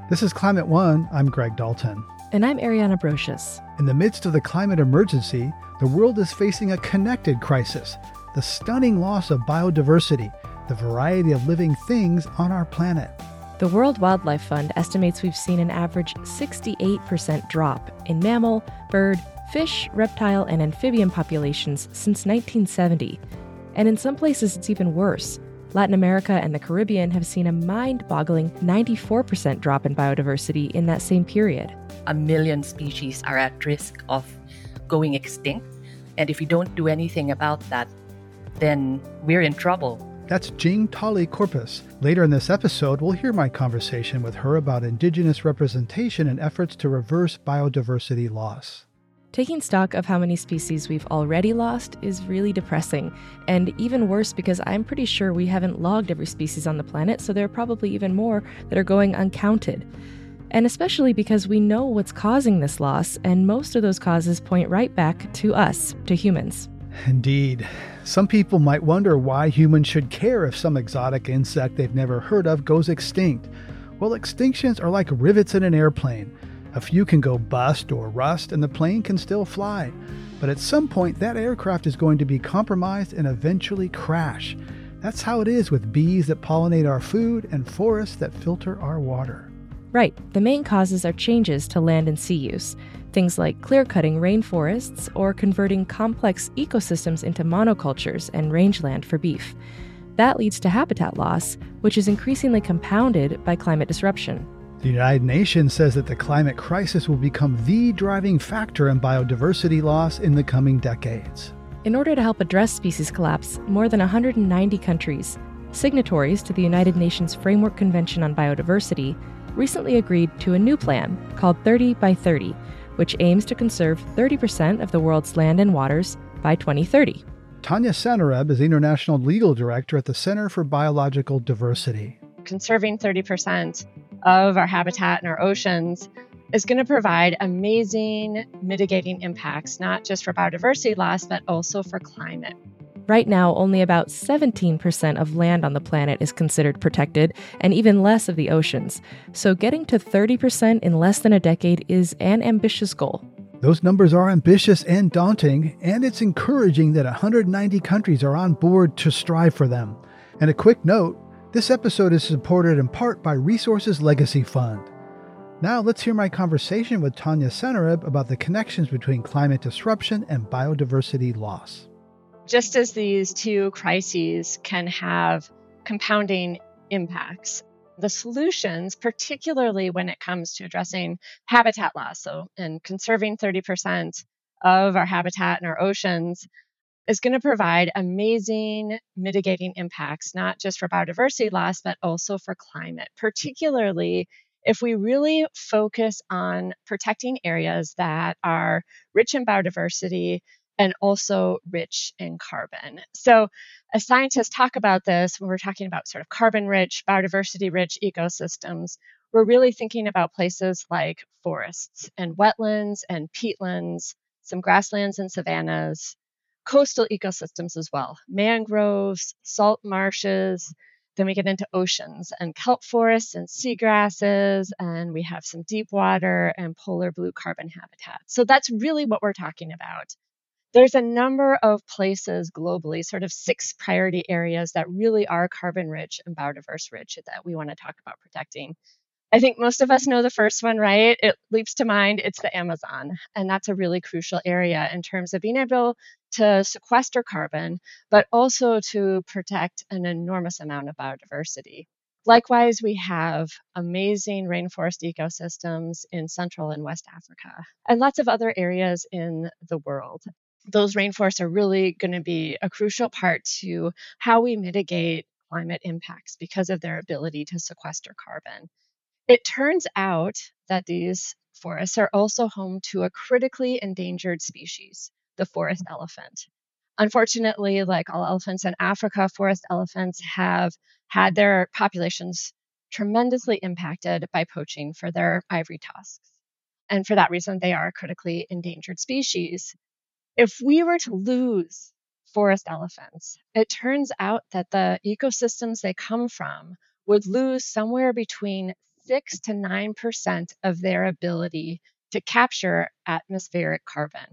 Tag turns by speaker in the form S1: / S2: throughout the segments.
S1: This is Climate One. I'm Greg Dalton.
S2: And I'm Ariana Brocious.
S1: In the midst of the climate emergency, the world is facing a connected crisis, the stunning loss of biodiversity, the variety of living things on our planet.
S2: The World Wildlife Fund estimates we've seen an average 68% drop in mammal, bird, fish, reptile, and amphibian populations since 1970. And in some places it's even worse. Latin America and the Caribbean have seen a mind-boggling 94% drop in biodiversity in that same period.
S3: 1 million species are at risk of going extinct. And if we don't do anything about that, then we're in trouble.
S1: That's Jing Tali Corpus. Later in this episode, we'll hear my conversation with her about Indigenous representation and efforts to reverse biodiversity loss.
S2: Taking stock of how many species we've already lost is really depressing, and even worse because I'm pretty sure we haven't logged every species on the planet, so there are probably even more that are going uncounted. And especially because we know what's causing this loss, and most of those causes point right back to us, to humans.
S1: Indeed. Some people might wonder why humans should care if some exotic insect they've never heard of goes extinct. Well, extinctions are like rivets in an airplane. A few can go bust or rust and the plane can still fly. But at some point, that aircraft is going to be compromised and eventually crash. That's how it is with bees that pollinate our food and forests that filter our water.
S2: Right. The main causes are changes to land and sea use. Things like clear-cutting rainforests or converting complex ecosystems into monocultures and rangeland for beef. That leads to habitat loss, which is increasingly compounded by climate disruption.
S1: The United Nations says that the climate crisis will become the driving factor in biodiversity loss in the coming decades.
S2: In order to help address species collapse, more than 190 countries, signatories to the United Nations Framework Convention on Biodiversity, recently agreed to a new plan called 30 by 30, which aims to conserve 30% of the world's land and waters by 2030.
S1: Tanya Sanareb is International Legal Director at the Center for Biological Diversity.
S4: Conserving 30% of our habitat and our oceans is going to provide amazing mitigating impacts, not just for biodiversity loss, but also for climate.
S2: Right now, only about 17% of land on the planet is considered protected, and even less of the oceans. So getting to 30% in less than a decade is an ambitious goal.
S1: Those numbers are ambitious and daunting, and it's encouraging that 190 countries are on board to strive for them. And a quick note, this episode is supported in part by Resources Legacy Fund. Now let's hear my conversation with Tanya Sanareb about the connections between climate disruption and biodiversity loss.
S4: Just as these two crises can have compounding impacts, the solutions, particularly when it comes to addressing habitat loss, and conserving 30% of our habitat and our oceans, is going to provide amazing mitigating impacts, not just for biodiversity loss, but also for climate, particularly if we really focus on protecting areas that are rich in biodiversity and also rich in carbon. So as scientists talk about this, when we're talking about sort of carbon-rich, biodiversity-rich ecosystems, we're really thinking about places like forests and wetlands and peatlands, some grasslands and savannas, coastal ecosystems as well, mangroves, salt marshes. Then we get into oceans and kelp forests and seagrasses, and we have some deep water and polar blue carbon habitat. So that's really what we're talking about. There's a number of places globally, sort of 6 priority areas that really are carbon rich and biodiverse rich that we want to talk about protecting. I think most of us know the first one, right? It leaps to mind. It's the Amazon. And that's a really crucial area in terms of being able to sequester carbon, but also to protect an enormous amount of biodiversity. Likewise, we have amazing rainforest ecosystems in Central and West Africa, and lots of other areas in the world. Those rainforests are really going to be a crucial part to how we mitigate climate impacts because of their ability to sequester carbon. It turns out that these forests are also home to a critically endangered species, the forest elephant. Unfortunately, like all elephants in Africa, forest elephants have had their populations tremendously impacted by poaching for their ivory tusks. And for that reason, they are a critically endangered species. If we were to lose forest elephants, it turns out that the ecosystems they come from would lose somewhere between 6 to 9% of their ability to capture atmospheric carbon.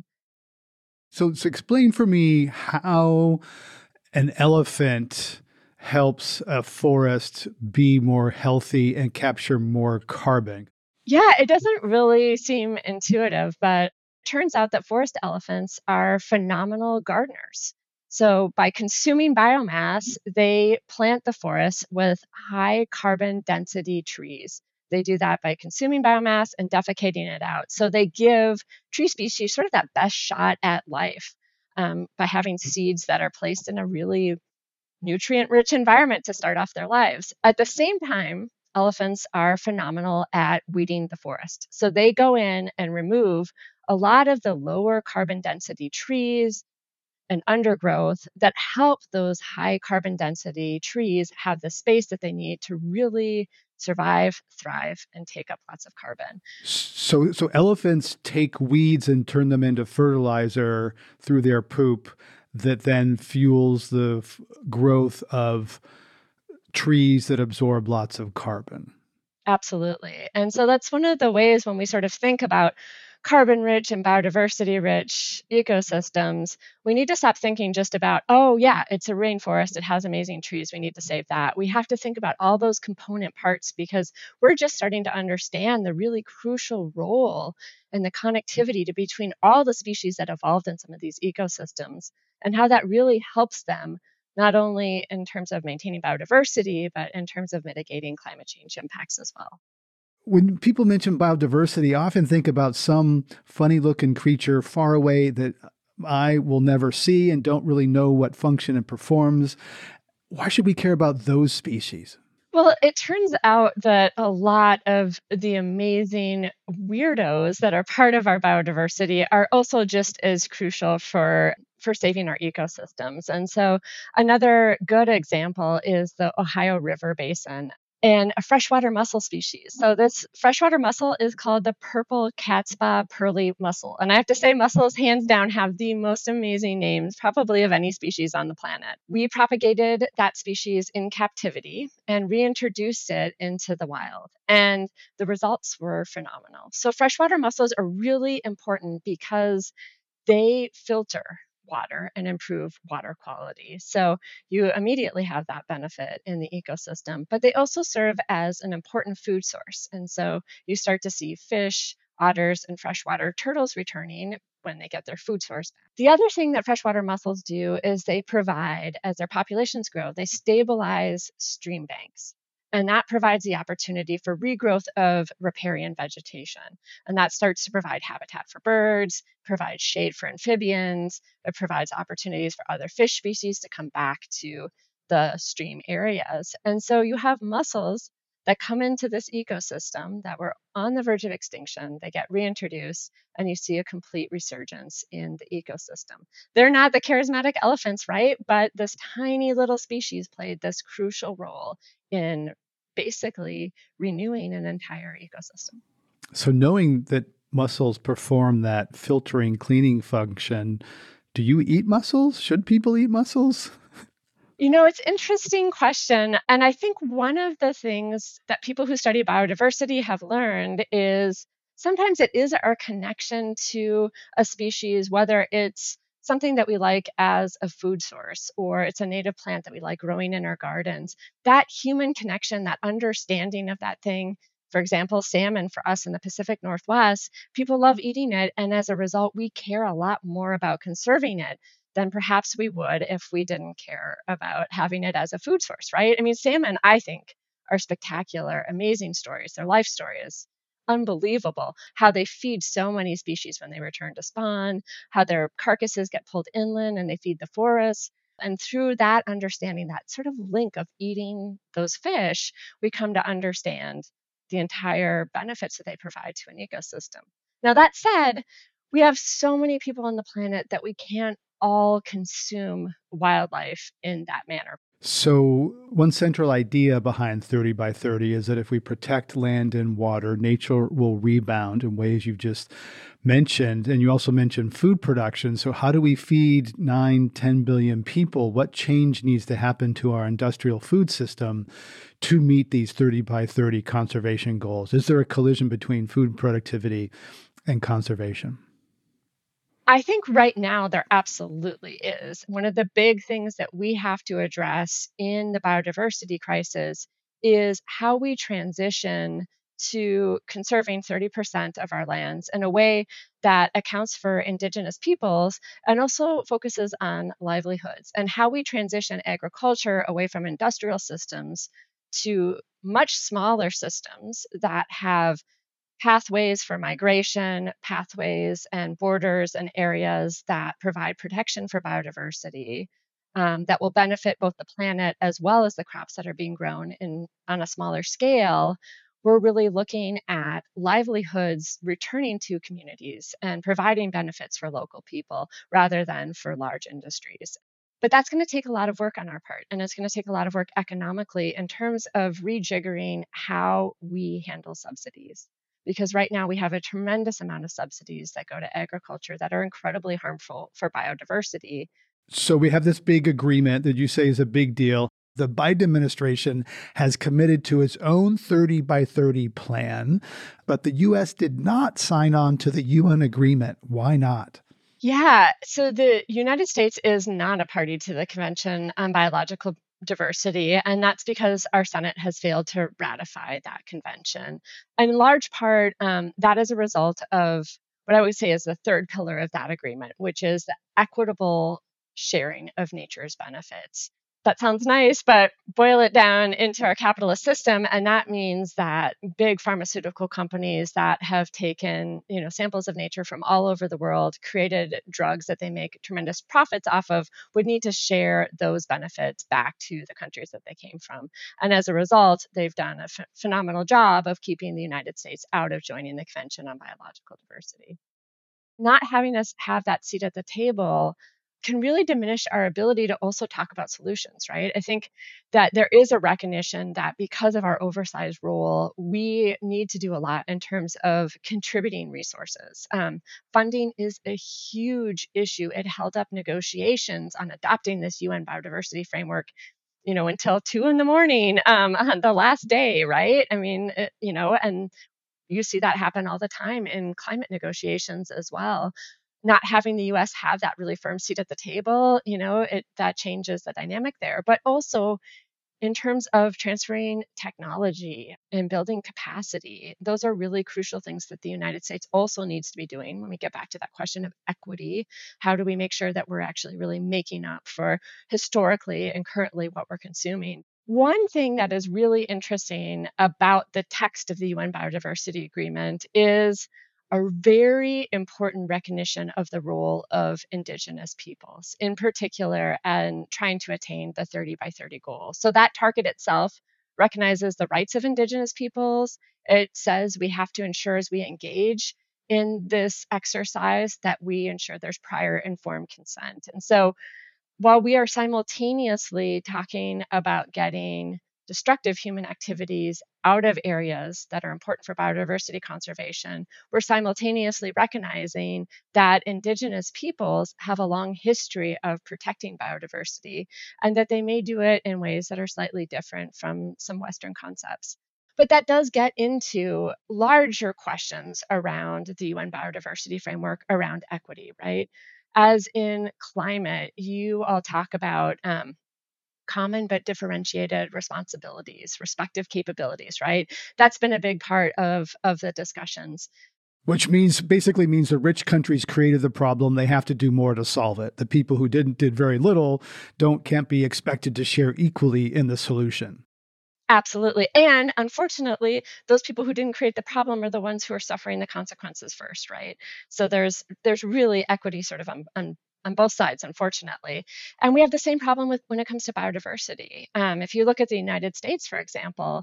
S1: So explain for me how an elephant helps a forest be more healthy and capture more carbon.
S4: Yeah, it doesn't really seem intuitive, but it turns out that forest elephants are phenomenal gardeners. So, by consuming biomass, they plant the forest with high carbon density trees. They do that by consuming biomass and defecating it out. So, they give tree species sort of that best shot at life by having seeds that are placed in a really nutrient rich environment to start off their lives. At the same time, elephants are phenomenal at weeding the forest. So they go in and remove a lot of the lower carbon density trees and undergrowth that help those high carbon density trees have the space that they need to really survive, thrive, and take up lots of carbon.
S1: So elephants take weeds and turn them into fertilizer through their poop that then fuels the growth of trees that absorb lots of carbon.
S4: Absolutely. And so that's one of the ways when we sort of think about carbon rich and biodiversity rich ecosystems, we need to stop thinking just about, oh, yeah, it's a rainforest. It has amazing trees. We need to save that. We have to think about all those component parts because we're just starting to understand the really crucial role and the connectivity between all the species that evolved in some of these ecosystems and how that really helps them not only in terms of maintaining biodiversity, but in terms of mitigating climate change impacts as well.
S1: When people mention biodiversity, I often think about some funny looking creature far away that I will never see and don't really know what function it performs. Why should we care about those species?
S4: Well, it turns out that a lot of the amazing weirdos that are part of our biodiversity are also just as crucial for saving our ecosystems. And so another good example is the Ohio River Basin and a freshwater mussel species. So this freshwater mussel is called the purple catspaw pearly mussel. And I have to say mussels hands down have the most amazing names probably of any species on the planet. We propagated that species in captivity and reintroduced it into the wild. And the results were phenomenal. So freshwater mussels are really important because they filter water and improve water quality. So you immediately have that benefit in the ecosystem, but they also serve as an important food source. And so you start to see fish, otters, and freshwater turtles returning when they get their food source back. The other thing that freshwater mussels do is they provide, as their populations grow, they stabilize stream banks. And that provides the opportunity for regrowth of riparian vegetation. And that starts to provide habitat for birds, provides shade for amphibians, it provides opportunities for other fish species to come back to the stream areas. And so you have mussels that come into this ecosystem that were on the verge of extinction, they get reintroduced, and you see a complete resurgence in the ecosystem. They're not the charismatic elephants, right? But this tiny little species played this crucial role in basically renewing an entire ecosystem.
S1: So knowing that mussels perform that filtering cleaning function, do you eat mussels? Should people eat mussels?
S4: You know, it's an interesting question. And I think one of the things that people who study biodiversity have learned is sometimes it is our connection to a species, whether it's something that we like as a food source or it's a native plant that we like growing in our gardens. That human connection, that understanding of that thing, for example, salmon for us in the Pacific Northwest, people love eating it. And as a result, we care a lot more about conserving it than perhaps we would if we didn't care about having it as a food source, right? I mean, salmon, I think, are spectacular, amazing stories. Their life story is unbelievable. How they feed so many species when they return to spawn, how their carcasses get pulled inland and they feed the forests. And through that understanding, that sort of link of eating those fish, we come to understand the entire benefits that they provide to an ecosystem. Now, that said, we have so many people on the planet that we can't all consume wildlife in that manner.
S1: So, one central idea behind 30 by 30 is that if we protect land and water, nature will rebound in ways you've just mentioned. And you also mentioned food production. So, how do we feed 9, 10 billion people? What change needs to happen to our industrial food system to meet these 30 by 30 conservation goals? Is there a collision between food productivity and conservation?
S4: I think right now there absolutely is. One of the big things that we have to address in the biodiversity crisis is how we transition to conserving 30% of our lands in a way that accounts for indigenous peoples and also focuses on livelihoods, and how we transition agriculture away from industrial systems to much smaller systems that have pathways for migration, pathways and borders and areas that provide protection for biodiversity, that will benefit both the planet as well as the crops that are being grown on a smaller scale. We're really looking at livelihoods returning to communities and providing benefits for local people rather than for large industries. But that's going to take a lot of work on our part, and it's going to take a lot of work economically in terms of rejiggering how we handle subsidies, because right now we have a tremendous amount of subsidies that go to agriculture that are incredibly harmful for biodiversity.
S1: So we have this big agreement that you say is a big deal. The Biden administration has committed to its own 30 by 30 plan, but the U.S. did not sign on to the UN agreement. Why not?
S4: Yeah, so the United States is not a party to the Convention on Biological Diversity, and that's because our Senate has failed to ratify that convention. And in large part, that is a result of what I would say is the third pillar of that agreement, which is the equitable sharing of nature's benefits. That sounds nice, but boil it down into our capitalist system, and that means that big pharmaceutical companies that have taken, samples of nature from all over the world, created drugs that they make tremendous profits off of, would need to share those benefits back to the countries that they came from. And as a result, they've done a phenomenal job of keeping the United States out of joining the Convention on Biological Diversity. Not having us have that seat at the table can really diminish our ability to also talk about solutions, right? I think that there is a recognition that because of our oversized role, we need to do a lot in terms of contributing resources. Funding is a huge issue. It held up negotiations on adopting this UN biodiversity framework, until 2 in the morning on the last day, right? I mean, and you see that happen all the time in climate negotiations as well. Not having the US have that really firm seat at the table, that changes the dynamic there. But also in terms of transferring technology and building capacity, those are really crucial things that the United States also needs to be doing. When we get back to that question of equity, how do we make sure that we're actually really making up for historically and currently what we're consuming? One thing that is really interesting about the text of the UN Biodiversity Agreement is a very important recognition of the role of Indigenous peoples, in particular, and trying to attain the 30 by 30 goal. So that target itself recognizes the rights of Indigenous peoples. It says we have to ensure as we engage in this exercise that we ensure there's prior informed consent. And so while we are simultaneously talking about getting destructive human activities out of areas that are important for biodiversity conservation, we're simultaneously recognizing that Indigenous peoples have a long history of protecting biodiversity and that they may do it in ways that are slightly different from some Western concepts. But that does get into larger questions around the UN biodiversity framework around equity, right? As in climate, you all talk about common but differentiated responsibilities, respective capabilities, right? That's been a big part of the discussions.
S1: Which basically means the rich countries created the problem. They have to do more to solve it. The people who did very little can't be expected to share equally in the solution.
S4: Absolutely. And unfortunately, those people who didn't create the problem are the ones who are suffering the consequences first, right? So there's really equity sort of on both sides, unfortunately. And we have the same problem with when it comes to biodiversity. If you look at the United States, for example,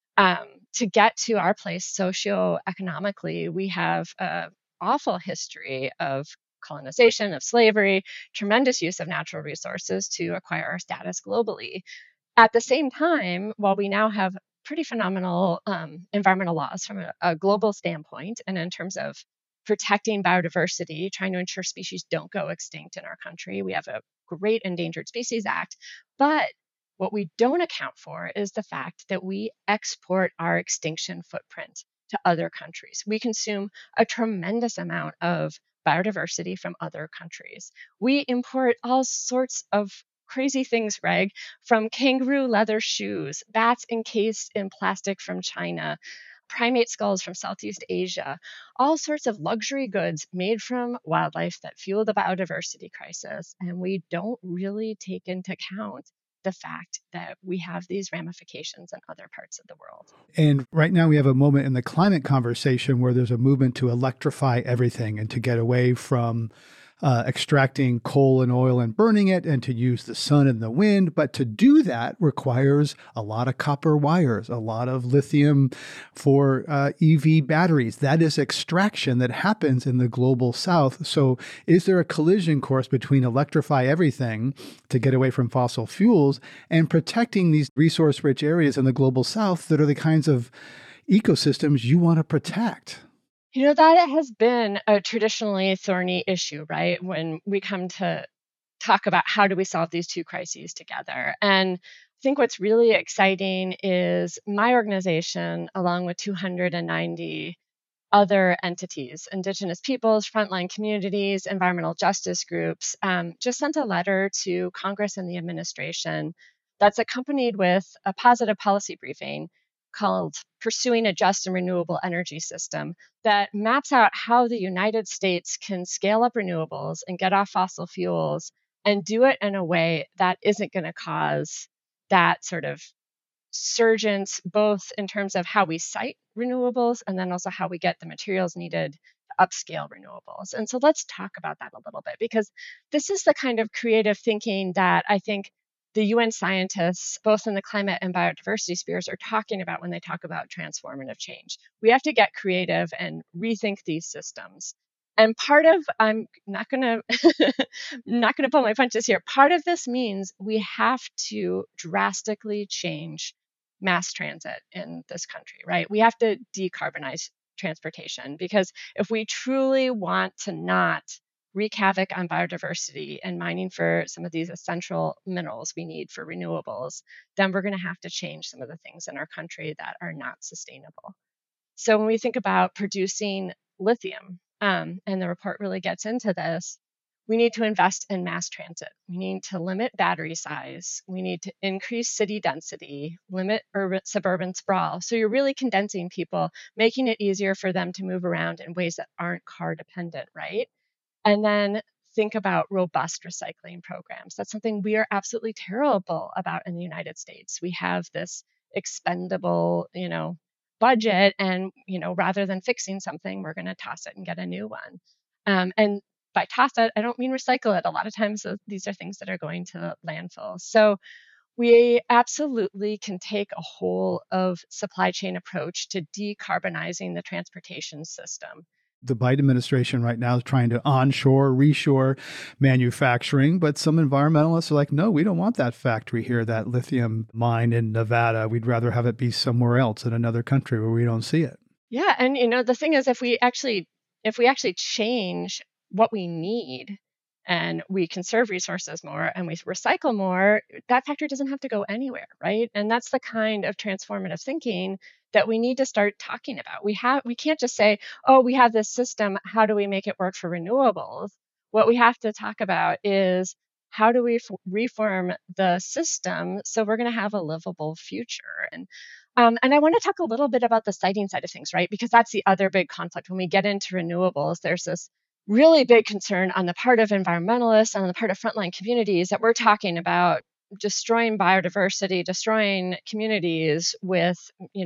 S4: to get to our place socioeconomically, we have an awful history of colonization, of slavery, tremendous use of natural resources to acquire our status globally. At the same time, while we now have pretty phenomenal environmental laws from a global standpoint, and in terms of protecting biodiversity, trying to ensure species don't go extinct in our country, we have a great Endangered Species Act. But what we don't account for is the fact that we export our extinction footprint to other countries. We consume a tremendous amount of biodiversity from other countries. We import all sorts of crazy things, Greg, from kangaroo leather shoes, bats encased in plastic from China, primate skulls from Southeast Asia, all sorts of luxury goods made from wildlife that fuel the biodiversity crisis. And we don't really take into account the fact that we have these ramifications in other parts of the world.
S1: And right now we have a moment in the climate conversation where there's a movement to electrify everything and to get away from extracting coal and oil and burning it, and to use the sun and the wind. But to do that requires a lot of copper wires, a lot of lithium for EV batteries. That is extraction that happens in the global south. So is there a collision course between electrify everything to get away from fossil fuels and protecting these resource-rich areas in the global south that are the kinds of ecosystems you want to protect?
S4: That has been a traditionally thorny issue, right? When we come to talk about how do we solve these two crises together. And I think what's really exciting is my organization, along with 290 other entities, Indigenous peoples, frontline communities, environmental justice groups, just sent a letter to Congress and the administration that's accompanied with a positive policy briefing called Pursuing a Just and Renewable Energy System that maps out how the United States can scale up renewables and get off fossil fuels and do it in a way that isn't going to cause that sort of surgence, both in terms of how we site renewables and then also how we get the materials needed to upscale renewables. And so let's talk about that a little bit, because this is the kind of creative thinking that I think the UN scientists, both in the climate and biodiversity spheres, are talking about when they talk about transformative change. We have to get creative and rethink these systems. And part of, I'm not gonna pull my punches here. Part of this means we have to drastically change mass transit in this country, right? We have to decarbonize transportation, because if we truly want to not wreak havoc on biodiversity and mining for some of these essential minerals we need for renewables, then we're going to have to change some of the things in our country that are not sustainable. So when we think about producing lithium, and the report really gets into this, we need to invest in mass transit. We need to limit battery size. We need to increase city density, limit suburban sprawl. So you're really condensing people, making it easier for them to move around in ways that aren't car dependent, right? And then think about robust recycling programs. That's something we are absolutely terrible about in the United States. We have this expendable, budget, and rather than fixing something, we're going to toss it and get a new one. And by toss it, I don't mean recycle it. A lot of times these are things that are going to landfill. So we absolutely can take a whole of supply chain approach to decarbonizing the transportation system.
S1: The Biden administration right now is trying to onshore, reshore manufacturing, but some environmentalists are like, no, we don't want that factory here, that lithium mine in Nevada. We'd rather have it be somewhere else in another country where we don't see it.
S4: Yeah, and the thing is, if we actually change what we need and we conserve resources more and we recycle more, that factory doesn't have to go anywhere, right? And that's the kind of transformative thinking that we need to start talking about. We can't just say, oh, we have this system, how do we make it work for renewables? What we have to talk about is, how do we reform the system so we're going to have a livable future? And I want to talk a little bit about the siting side of things, right? Because that's the other big conflict. When we get into renewables, there's this really big concern on the part of environmentalists and on the part of frontline communities that we're talking about destroying biodiversity, destroying communities with,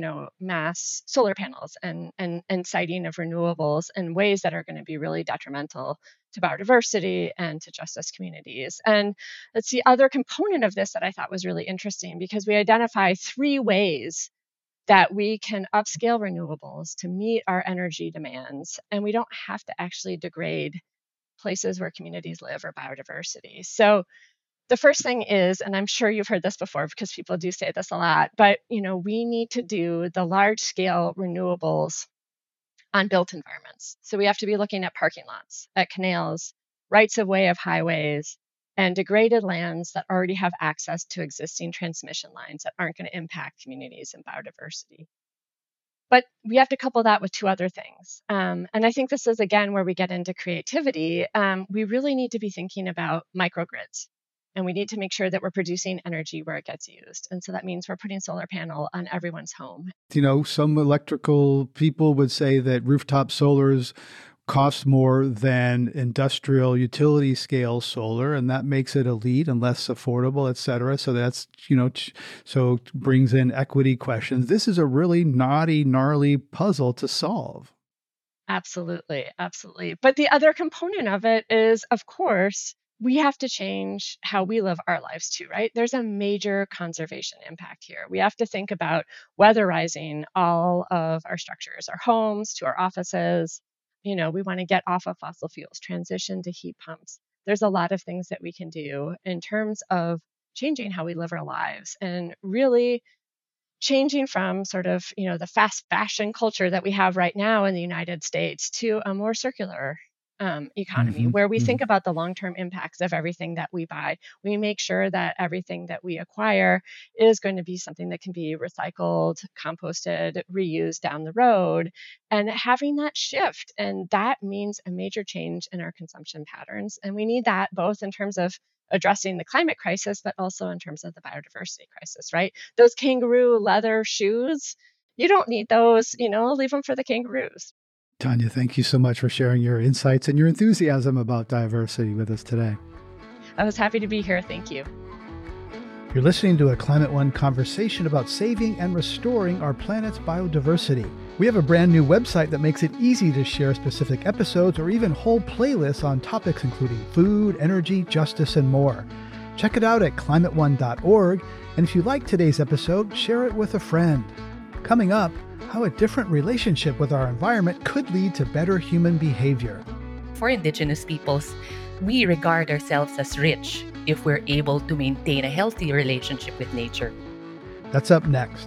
S4: mass solar panels and siting of renewables in ways that are going to be really detrimental to biodiversity and to justice communities. And that's the other component of this that I thought was really interesting, because we identify 3 ways that we can upscale renewables to meet our energy demands, and we don't have to actually degrade places where communities live or biodiversity. So the first thing is, and I'm sure you've heard this before because people do say this a lot, but we need to do the large scale renewables on built environments. So we have to be looking at parking lots, at canals, rights of way of highways, and degraded lands that already have access to existing transmission lines that aren't going to impact communities and biodiversity. But we have to couple that with two other things. And I think this is, again, where we get into creativity. We really need to be thinking about microgrids. And we need to make sure that we're producing energy where it gets used. And so that means we're putting solar panel on everyone's home.
S1: Some electrical people would say that rooftop solars cost more than industrial utility scale solar, and that makes it elite and less affordable, et cetera. So that's, so brings in equity questions. This is a really gnarly puzzle to solve.
S4: Absolutely. Absolutely. But the other component of it is, of course, we have to change how we live our lives too, right? There's a major conservation impact here. We have to think about weatherizing all of our structures, our homes to our offices. We want to get off of fossil fuels, transition to heat pumps. There's a lot of things that we can do in terms of changing how we live our lives and really changing from sort of, the fast fashion culture that we have right now in the United States to a more circular economy where we think about the long-term impacts of everything that we buy. We make sure that everything that we acquire is going to be something that can be recycled, composted, reused down the road, and having that shift. And that means a major change in our consumption patterns. And we need that both in terms of addressing the climate crisis, but also in terms of the biodiversity crisis, right? Those kangaroo leather shoes, you don't need those, leave them for the kangaroos.
S1: Tanya, thank you so much for sharing your insights and your enthusiasm about diversity with us today.
S4: I was happy to be here. Thank you.
S1: You're listening to a Climate One conversation about saving and restoring our planet's biodiversity. We have a brand new website that makes it easy to share specific episodes or even whole playlists on topics including food, energy, justice, and more. Check it out at climateone.org. And if you like today's episode, share it with a friend. Coming up, how a different relationship with our environment could lead to better human behavior.
S3: For Indigenous peoples, we regard ourselves as rich if we're able to maintain a healthy relationship with nature.
S1: That's up next.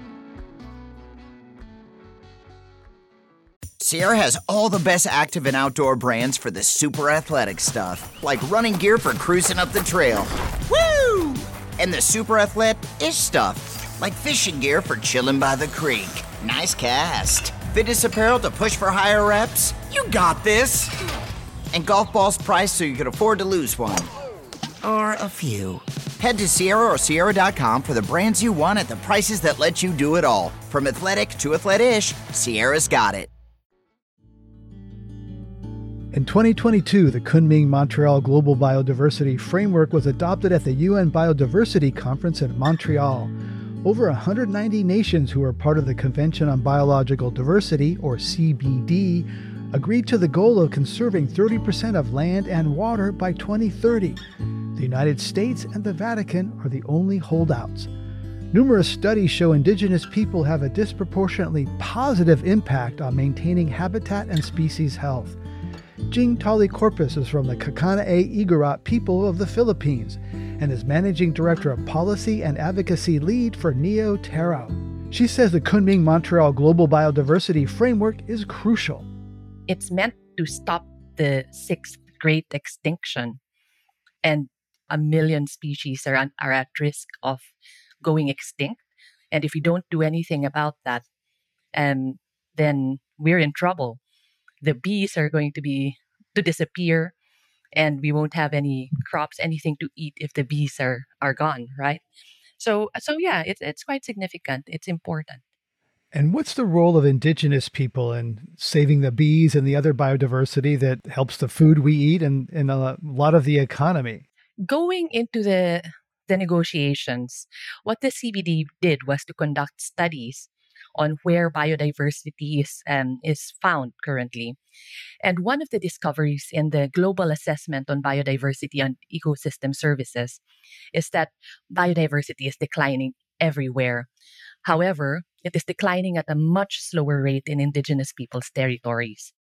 S5: Sierra has all the best active and outdoor brands for the super athletic stuff, like running gear for cruising up the trail. Woo! And the super athlete-ish stuff, like fishing gear for chilling by the creek. Nice cast. Fitness apparel to push for higher reps. You got this. And golf balls priced so you can afford to lose one. Or a few. Head to Sierra or Sierra.com for the brands you want at the prices that let you do it all. From athletic to athlete-ish, Sierra's got it.
S1: In 2022, the Kunming-Montreal Global Biodiversity Framework was adopted at the UN Biodiversity Conference in Montreal. Over 190 nations who are part of the Convention on Biological Diversity, or CBD, agreed to the goal of conserving 30% of land and water by 2030. The United States and the Vatican are the only holdouts. Numerous studies show Indigenous people have a disproportionately positive impact on maintaining habitat and species health. Jing Tali Corpus is from the Kakanae-Igorot people of the Philippines and is Managing Director of Policy and Advocacy Lead for Neo Terra. She says the Kunming-Montreal Global Biodiversity Framework is crucial.
S3: It's meant to stop the sixth great extinction, and 1 million species are at risk of going extinct. And if we don't do anything about that, then we're in trouble. The bees are going to disappear, and we won't have any crops, anything to eat if the bees are gone, right? So yeah, it's quite significant. It's important.
S1: And what's the role of Indigenous people in saving the bees and the other biodiversity that helps the food we eat and a lot of the economy?
S3: Going into the negotiations, what the CBD did was to conduct studies on where biodiversity is found currently. And one of the discoveries in the Global Assessment on Biodiversity and Ecosystem Services is that biodiversity is declining everywhere. However, it is declining at a much slower rate in Indigenous peoples' territories.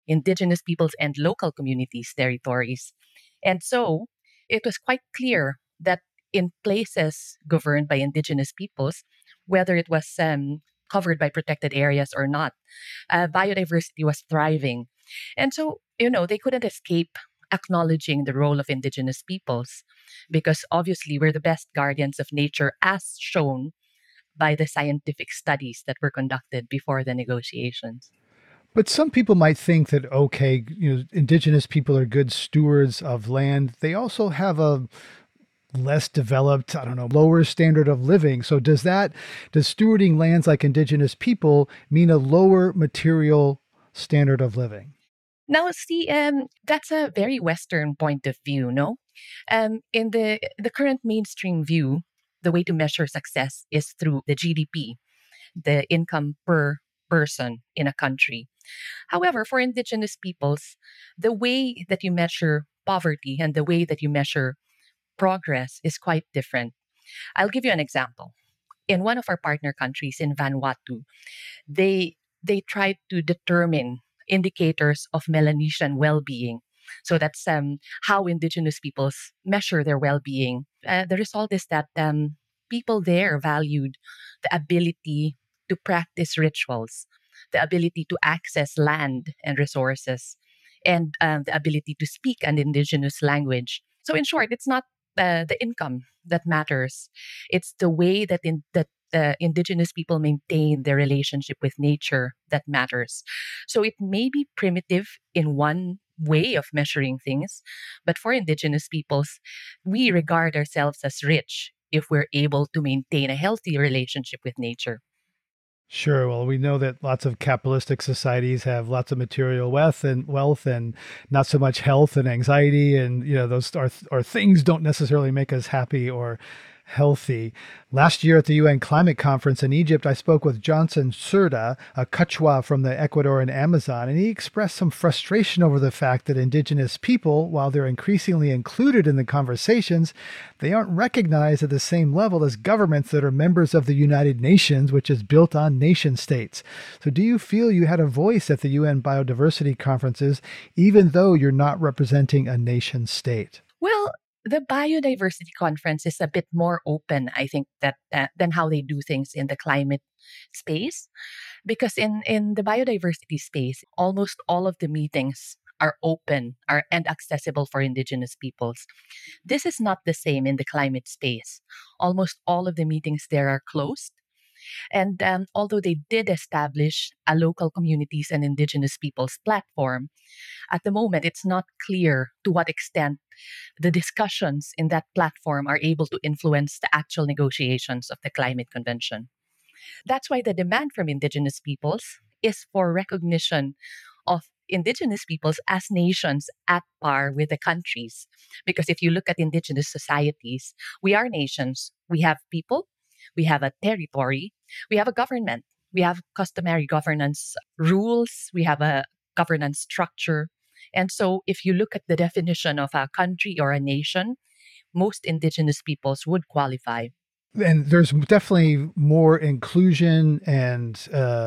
S3: indigenous peoples and local communities' territories. And so it was quite clear that in places governed by indigenous peoples, whether it was covered by protected areas or not, biodiversity was thriving. And so, they couldn't escape acknowledging the role of indigenous peoples because obviously we're the best guardians of nature as shown by the scientific studies that were conducted before the negotiations.
S1: But some people might think that, okay, indigenous people are good stewards of land. They also have a less developed, I don't know, lower standard of living. So does stewarding lands like indigenous people mean a lower material standard of living?
S3: Now, see, that's a very Western point of view, no? In the current mainstream view, the way to measure success is through the GDP, the income per person in a country. However, for indigenous peoples, the way that you measure poverty and the way that you measure progress is quite different. I'll give you an example. In one of our partner countries in Vanuatu, they tried to determine indicators of Melanesian well-being. So that's how indigenous peoples measure their well-being. The result is that people there valued the ability to practice rituals, the ability to access land and resources, and the ability to speak an indigenous language. So, in short, it's not the income that matters; it's the way that indigenous people maintain their relationship with nature that matters. So, it may be primitive in one way of measuring things, but for indigenous peoples, we regard ourselves as rich if we're able to maintain a healthy relationship with nature.
S1: Sure. Well, we know that lots of capitalistic societies have lots of material wealth and not so much health and anxiety. And, those are things don't necessarily make us happy or healthy. Last year at the UN Climate Conference in Egypt, I spoke with Johnson Surda, a Quechua from the Ecuadorian Amazon, and he expressed some frustration over the fact that indigenous people, while they're increasingly included in the conversations, they aren't recognized at the same level as governments that are members of the United Nations, which is built on nation states. So do you feel you had a voice at the UN Biodiversity Conferences, even though you're not representing a nation state?
S3: Well, the biodiversity conference is a bit more open, I think, that than how they do things in the climate space, because in the biodiversity space, almost all of the meetings are open and accessible for indigenous peoples. This is not the same in the climate space. Almost all of the meetings there are closed. And although they did establish a local communities and indigenous peoples platform, at the moment it's not clear to what extent the discussions in that platform are able to influence the actual negotiations of the climate convention. That's why the demand from indigenous peoples is for recognition of indigenous peoples as nations at par with the countries. Because if you look at indigenous societies, we are nations. We have people, we have a territory, we have a government, we have customary governance rules, we have a governance structure. And so if you look at the definition of a country or a nation, most indigenous peoples would qualify.
S1: And there's definitely more inclusion and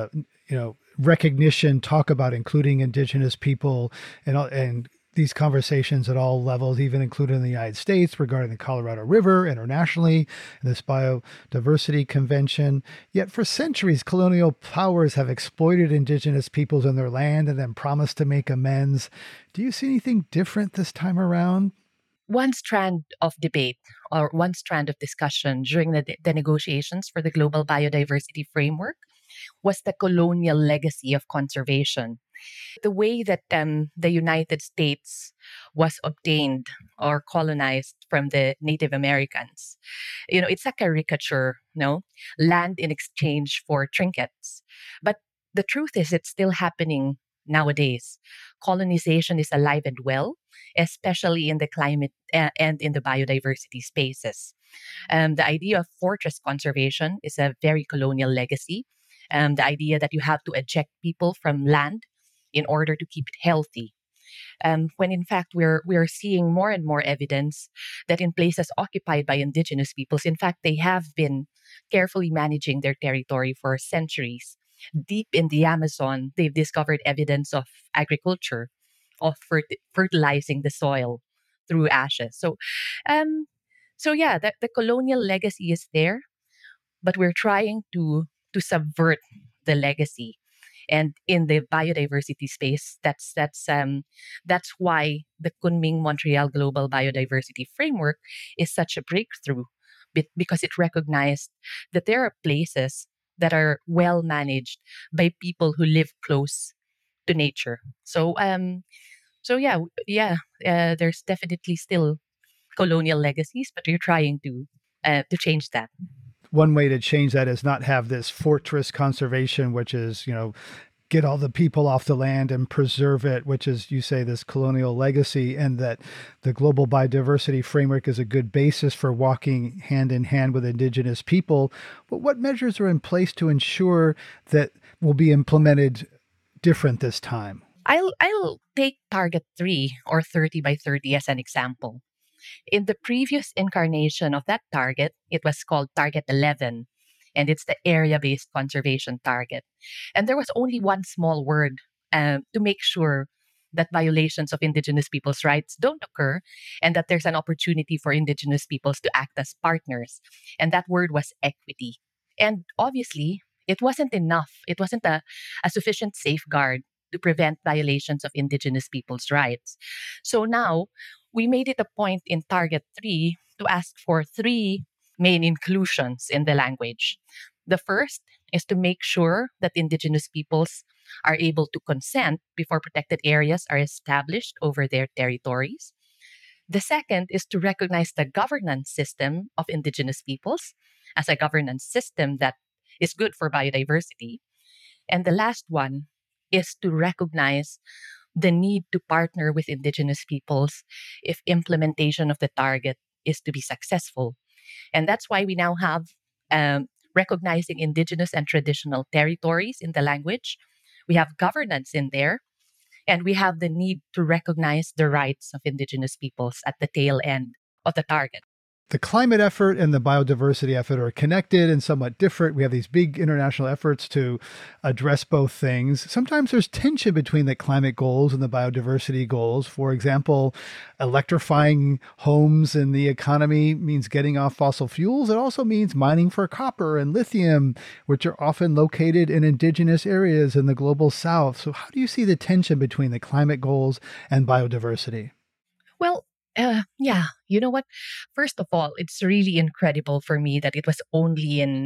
S1: recognition, talk about including indigenous people and these conversations at all levels, even included in the United States regarding the Colorado River internationally and this biodiversity convention. Yet for centuries, colonial powers have exploited indigenous peoples and their land and then promised to make amends. Do you see anything different this time around?
S3: One strand of debate or one strand of discussion during the negotiations for the Global Biodiversity Framework was the colonial legacy of conservation. The way that the United States was obtained or colonized from the Native Americans. It's a caricature, no? Land in exchange for trinkets. But the truth is, it's still happening nowadays. Colonization is alive and well, especially in the climate and in the biodiversity spaces. The idea of fortress conservation is a very colonial legacy. The idea that you have to eject people from land in order to keep it healthy. When in fact we're seeing more and more evidence that in places occupied by indigenous peoples, in fact, they have been carefully managing their territory for centuries. Deep in the Amazon, they've discovered evidence of agriculture, of fertilizing the soil through ashes. Um, so yeah, the colonial legacy is there, but we're trying to subvert the legacy. And in the biodiversity space, that's why the Kunming Montreal Global Biodiversity Framework is such a breakthrough, because it recognized that there are places that are well managed by people who live close to nature. So there's definitely still colonial legacies, but we're trying to change that.
S1: One way to change that is not have this fortress conservation, which is, get all the people off the land and preserve it, which is, you say, this colonial legacy, and that the global biodiversity framework is a good basis for walking hand in hand with indigenous people. But what measures are in place to ensure that will be implemented different this time?
S3: I'll take Target 3 or 30 by 30 as an example. In the previous incarnation of that target, it was called Target 11, and it's the area based conservation target. And there was only one small word to make sure that violations of Indigenous peoples' rights don't occur and that there's an opportunity for Indigenous peoples to act as partners. And that word was equity. And obviously, it wasn't enough. It wasn't a sufficient safeguard to prevent violations of Indigenous people's rights. So now we made it a point in Target 3 to ask for three main inclusions in the language. The first is to make sure that Indigenous peoples are able to consent before protected areas are established over their territories. The second is to recognize the governance system of Indigenous peoples as a governance system that is good for biodiversity. And the last one is to recognize the need to partner with Indigenous peoples if implementation of the target is to be successful. And that's why we now have recognizing Indigenous and traditional territories in the language. We have governance in there, and we have the need to recognize the rights of Indigenous peoples at the tail end of the target.
S1: The climate effort and the biodiversity effort are connected and somewhat different. We have these big international efforts to address both things. Sometimes there's tension between the climate goals and the biodiversity goals. For example, electrifying homes and the economy means getting off fossil fuels. It also means mining for copper and lithium, which are often located in indigenous areas in the global south. So how do you see the tension between the climate goals and biodiversity?
S3: Well, yeah, you know what? First of all, it's really incredible for me that it was only in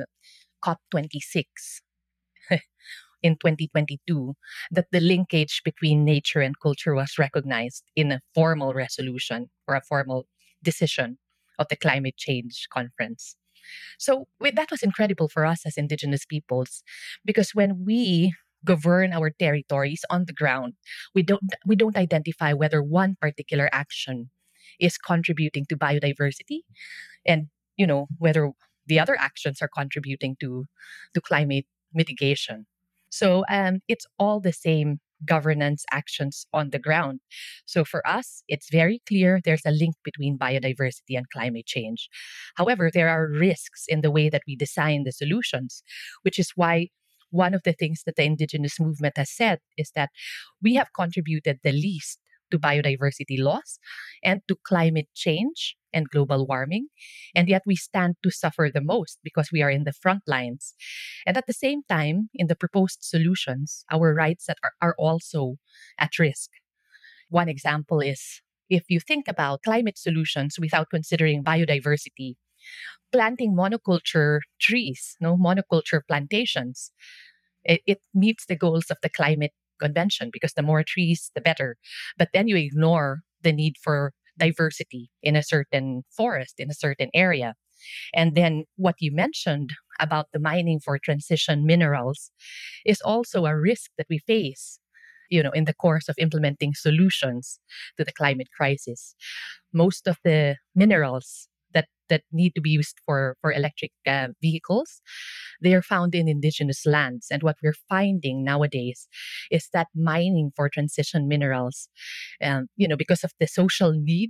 S3: COP26 in 2022 that the linkage between nature and culture was recognized in a formal resolution or a formal decision of the climate change conference. So that was incredible for us as Indigenous peoples, because when we govern our territories on the ground, we don't identify whether one particular action is contributing to biodiversity, and whether the other actions are contributing to climate mitigation. So it's all the same governance actions on the ground. So for us, it's very clear there's a link between biodiversity and climate change. However, there are risks in the way that we design the solutions, which is why one of the things that the Indigenous movement has said is that we have contributed the least to biodiversity loss and to climate change and global warming. And yet we stand to suffer the most because we are in the front lines. And at the same time, in the proposed solutions, our rights are also at risk. One example is if you think about climate solutions without considering biodiversity, planting monoculture trees, no monoculture plantations, it meets the goals of the climate convention because the more trees, the better. But then you ignore the need for diversity in a certain forest, in a certain area. And then what you mentioned about the mining for transition minerals is also a risk that we face, in the course of implementing solutions to the climate crisis. Most of the minerals that need to be used for electric vehicles, they are found in indigenous lands. And what we're finding nowadays is that mining for transition minerals, because of the social need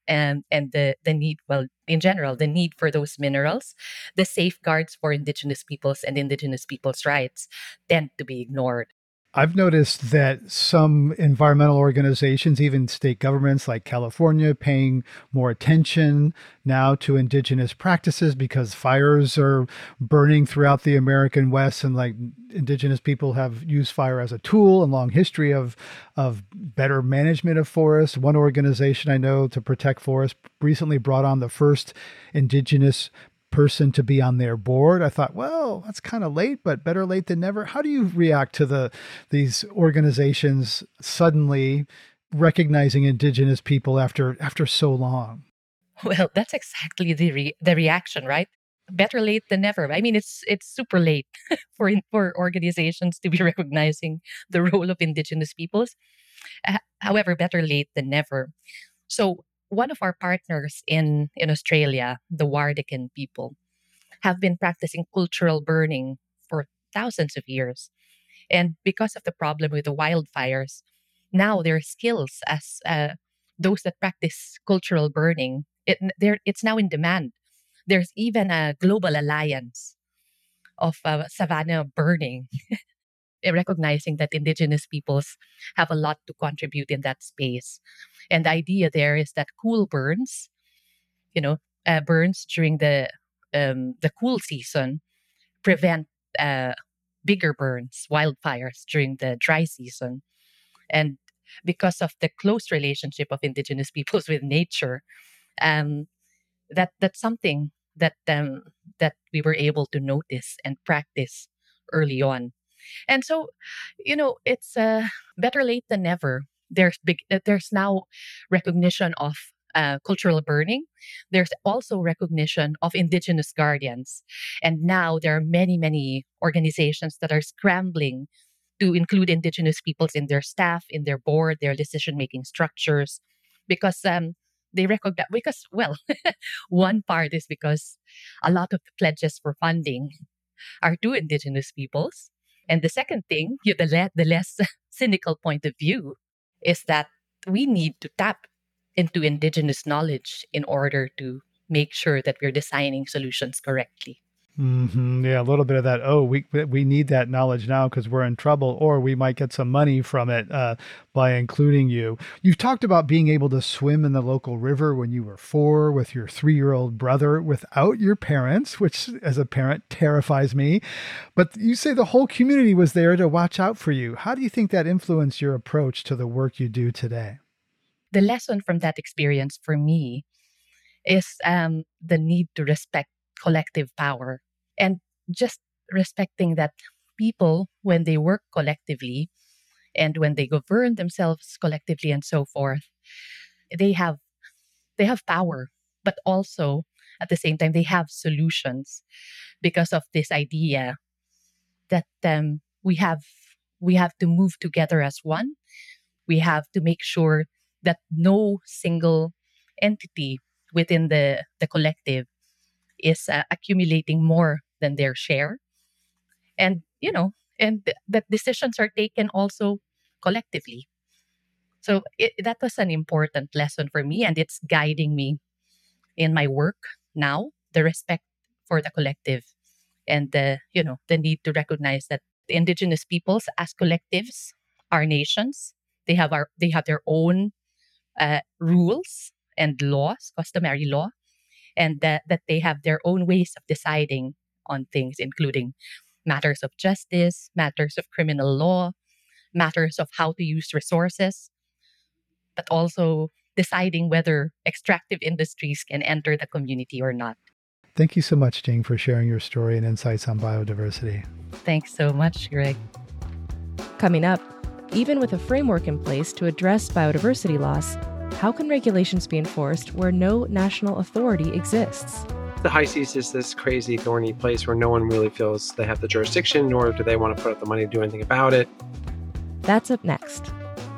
S3: and the need, well, in general, the need for those minerals, the safeguards for Indigenous peoples and Indigenous peoples' rights tend to be ignored.
S1: I've noticed that some environmental organizations, even state governments like California, paying more attention now to indigenous practices because fires are burning throughout the American West, and like indigenous people have used fire as a tool and long history of better management of forests. One organization I know to protect forests recently brought on the first indigenous person to be on their board. I thought, well, that's kind of late, but better late than never. How do you react to these organizations suddenly recognizing indigenous people after so long?
S3: Well, that's exactly the reaction, right? Better late than never. I mean, it's super late for organizations to be recognizing the role of Indigenous peoples. However, better late than never. So one of our partners in Australia, the Wardekin people, have been practicing cultural burning for thousands of years. And because of the problem with the wildfires, now their skills as those that practice cultural burning, it's now in demand. There's even a global alliance of savanna burning, recognizing that Indigenous peoples have a lot to contribute in that space. And the idea there is that cool burns, burns during the cool season, prevent bigger burns, wildfires during the dry season. And because of the close relationship of Indigenous peoples with nature, um, that's something that we were able to notice and practice early on. And so, it's better late than never. There's now recognition of cultural burning. There's also recognition of Indigenous guardians, and now there are many, many organizations that are scrambling to include Indigenous peoples in their staff, in their board, their decision-making structures, because they recognize. Because, well, one part is because a lot of the pledges for funding are to Indigenous peoples. And the second thing, the less cynical point of view, is that we need to tap into Indigenous knowledge in order to make sure that we're designing solutions correctly.
S1: Yeah, a little bit of that. Oh, we need that knowledge now because we're in trouble, or we might get some money from it by including you. You've talked about being able to swim in the local river when you were 4 with your 3-year-old brother without your parents, which as a parent terrifies me. But you say the whole community was there to watch out for you. How do you think that influenced your approach to the work you do today?
S3: The lesson from that experience for me is the need to respect collective power, and just respecting that people, when they work collectively and when they govern themselves collectively and so forth, they have power, but also at the same time they have solutions because of this idea that we have to move together as one. We have to make sure that no single entity within the collective is accumulating more than their share, and that decisions are taken also collectively. So that was an important lesson for me, and it's guiding me in my work now. The respect for the collective, and the need to recognize that the Indigenous peoples as collectives, our nations, they have their own rules and laws, customary law, and that they have their own ways of deciding on things, including matters of justice, matters of criminal law, matters of how to use resources, but also deciding whether extractive industries can enter the community or not.
S1: Thank you so much, Jing, for sharing your story and insights on biodiversity.
S3: Thanks so much, Greg.
S2: Coming up, even with a framework in place to address biodiversity loss, how can regulations be enforced where no national authority exists?
S6: The high seas is this crazy, thorny place where no one really feels they have the jurisdiction, nor do they want to put up the money to do anything about it.
S2: That's up next.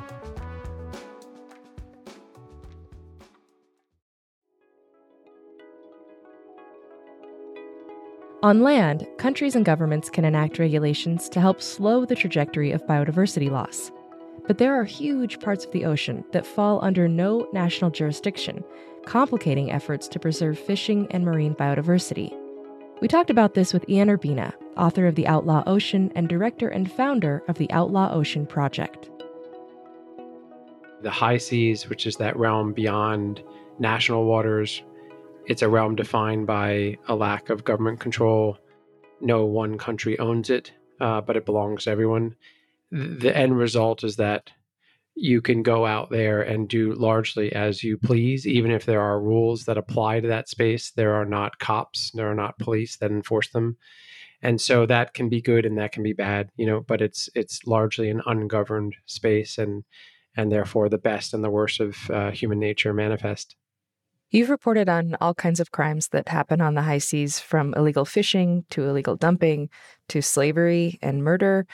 S2: On land, countries and governments can enact regulations to help slow the trajectory of biodiversity loss. But there are huge parts of the ocean that fall under no national jurisdiction, complicating efforts to preserve fishing and marine biodiversity. We talked about this with Ian Urbina, author of The Outlaw Ocean and director and founder of the Outlaw Ocean Project.
S6: The high seas, which is that realm beyond national waters, it's a realm defined by a lack of government control. No one country owns it, but it belongs to everyone. The end result is that you can go out there and do largely as you please, even if there are rules that apply to that space. There are not cops, there are not police that enforce them. And so that can be good and that can be bad, but it's largely an ungoverned space, and therefore the best and the worst of human nature manifest.
S2: You've reported on all kinds of crimes that happen on the high seas, from illegal fishing to illegal dumping to slavery and murder.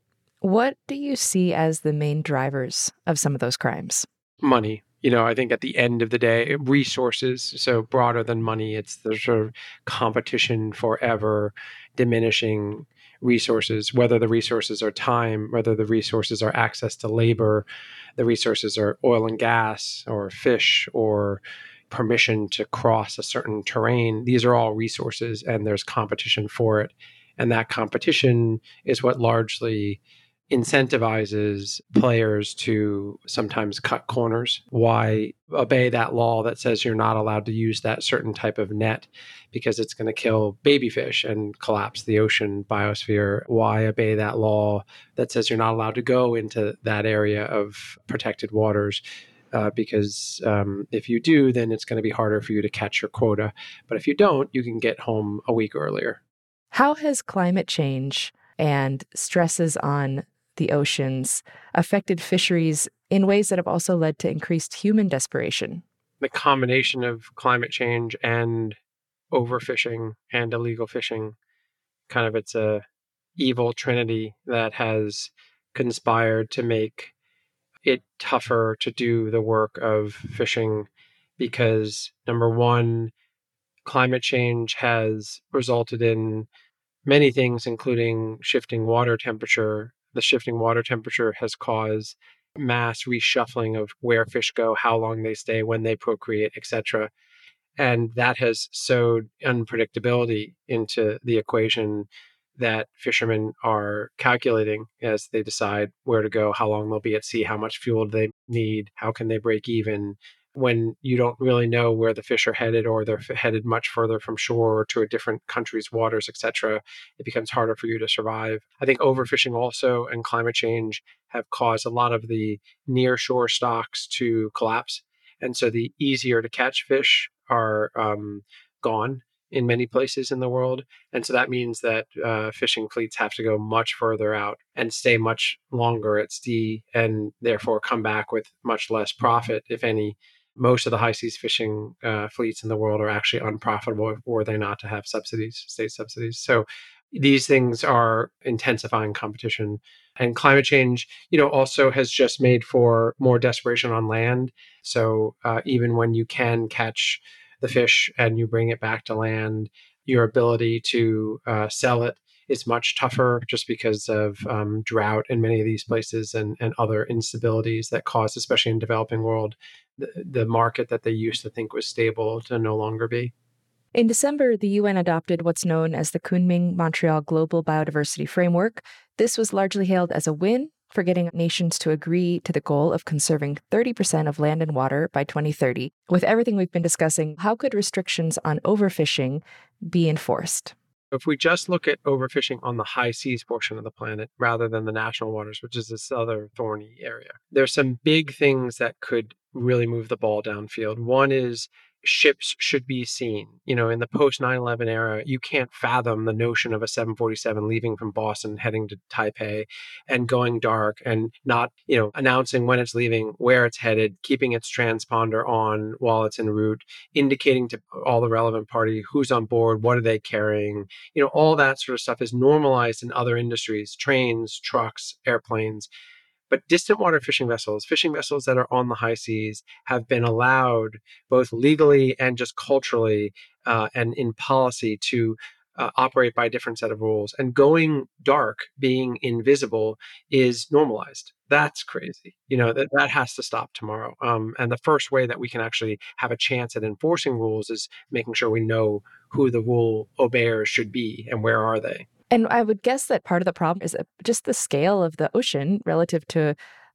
S2: What do you see as the main drivers of some of those crimes?
S6: Money. I think at the end of the day, resources, so broader than money, it's the sort of competition for ever diminishing resources, whether the resources are time, whether the resources are access to labor, the resources are oil and gas or fish or permission to cross a certain terrain. These are all resources and there's competition for it. And that competition is what largely incentivizes players to sometimes cut corners. Why obey that law that says you're not allowed to use that certain type of net because it's going to kill baby fish and collapse the ocean biosphere? Why obey that law that says you're not allowed to go into that area of protected waters? Because if you do, then it's going to be harder for you to catch your quota. But if you don't, you can get home a week earlier.
S2: How has climate change and stresses on the oceans affected fisheries in ways that have also led to increased human desperation?
S6: The combination of climate change and overfishing and illegal fishing, it's a evil trinity that has conspired to make it tougher to do the work of fishing because, number one, climate change has resulted in many things, including shifting water temperature. The shifting water temperature has caused mass reshuffling of where fish go, how long they stay, when they procreate, etc. And that has sowed unpredictability into the equation that fishermen are calculating as they decide where to go, how long they'll be at sea, how much fuel do they need, how can they break even. When you don't really know where the fish are headed, or they're headed much further from shore or to a different country's waters, etc., it becomes harder for you to survive. I think overfishing also and climate change have caused a lot of the near shore stocks to collapse. And so the easier to catch fish are gone in many places in the world. And so that means that fishing fleets have to go much further out and stay much longer at sea, and therefore come back with much less profit, if any. Most of the high seas fishing fleets in the world are actually unprofitable were they not to have subsidies, state subsidies. So these things are intensifying competition. And climate change, also has just made for more desperation on land. So even when you can catch the fish and you bring it back to land, your ability to sell it is much tougher just because of drought in many of these places and other instabilities that cause, especially in developing world, the market that they used to think was stable to no longer be.
S2: In December, the UN adopted what's known as the Kunming-Montreal Global Biodiversity Framework. This was largely hailed as a win for getting nations to agree to the goal of conserving 30% of land and water by 2030. With everything we've been discussing, how could restrictions on overfishing be enforced?
S6: If we just look at overfishing on the high seas portion of the planet rather than the national waters, which is this other thorny area, there's some big things that could really move the ball downfield. One is ships should be seen. In the post 9/11 era, you can't fathom the notion of a 747 leaving from Boston, heading to Taipei and going dark and not, announcing when it's leaving, where it's headed, keeping its transponder on while it's en route, indicating to all the relevant party who's on board, what are they carrying. All that sort of stuff is normalized in other industries, trains, trucks, airplanes. But distant water fishing vessels that are on the high seas, have been allowed both legally and just culturally and in policy to operate by a different set of rules. And going dark, being invisible, is normalized. That's crazy. That has to stop tomorrow. And the first way that we can actually have a chance at enforcing rules is making sure we know who the rule obeyers should be and where are they.
S2: And I would guess that part of the problem is just the scale of the ocean relative to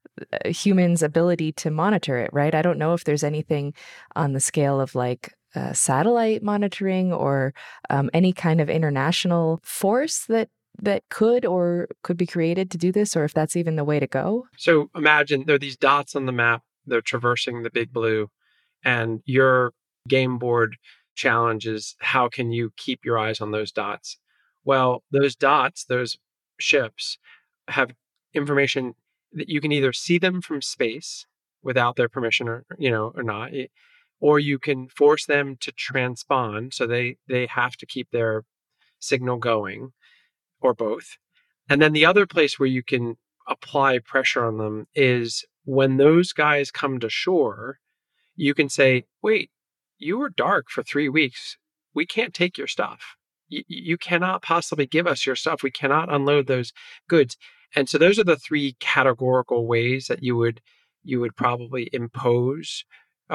S2: humans' ability to monitor it, right? I don't know if there's anything on the scale of satellite monitoring or any kind of international force that could be created to do this, or if that's even the way to go.
S6: So imagine there are these dots on the map. They're traversing the big blue, and your game board challenge is how can you keep your eyes on those dots? Well, those dots, those ships, have information that you can either see them from space without their permission or not, or you can force them to transpond, so they have to keep their signal going, or both. And then the other place where you can apply pressure on them is when those guys come to shore, you can say, wait, you were dark for 3 weeks. We can't take your stuff. You cannot possibly give us your stuff. We cannot unload those goods. And so those are the three categorical ways that you would probably impose